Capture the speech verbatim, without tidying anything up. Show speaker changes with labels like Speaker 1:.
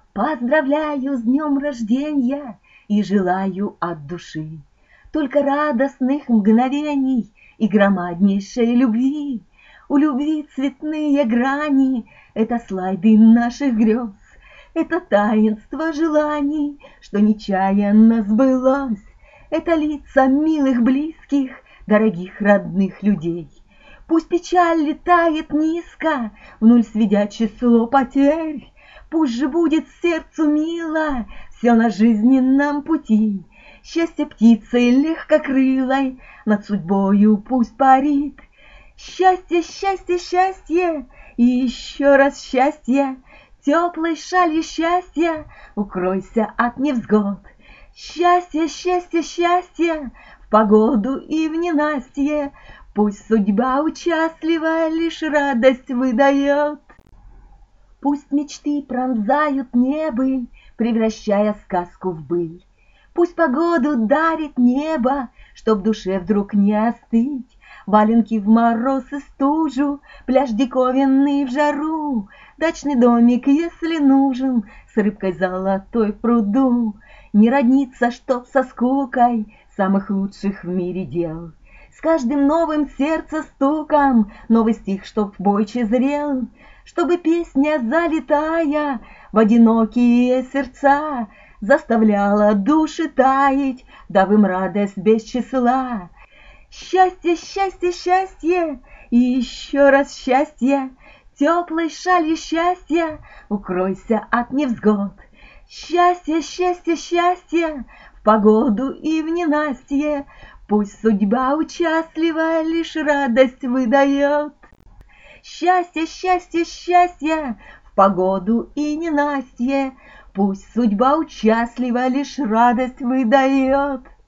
Speaker 1: Поздравляю с днем рождения и желаю от души только радостных мгновений и громаднейшей любви. У любви цветные грани — это слайды наших грез, это таинство желаний, что нечаянно сбылось, это лица милых, близких, дорогих, родных людей. Пусть печаль летает низко, в нуль сведя число потерь, пусть же будет сердцу мило все на жизненном пути. Счастье птицей легкокрылой над судьбою пусть парит. Счастье, счастье, счастье и еще раз счастье, теплой шалью счастья укройся от невзгод. Счастье, счастье, счастье в погоду и в ненастье, пусть судьба участлива лишь радость выдает. Пусть мечты пронзают небыль, превращая сказку в быль. Пусть погоду дарит небо, чтоб душе вдруг не остыть. Валенки в мороз и стужу, пляж диковинный в жару, дачный домик, если нужен, с рыбкой золотой в пруду. Не роднится, чтоб со скукой самых лучших в мире дел. С каждым новым сердце стуком новый стих, чтоб бойче зрел, чтобы песня, залетая в одинокие сердца, заставляла души таять, дав им радость без числа. Счастье, счастье, счастье и еще раз счастье, теплой шалью счастья укройся от невзгод. Счастье, счастье, счастье в погоду и в ненастье, пусть судьба участлива лишь радость выдает. Счастье, счастье, счастье в погоду и ненастье, пусть судьба участлива лишь радость выдает.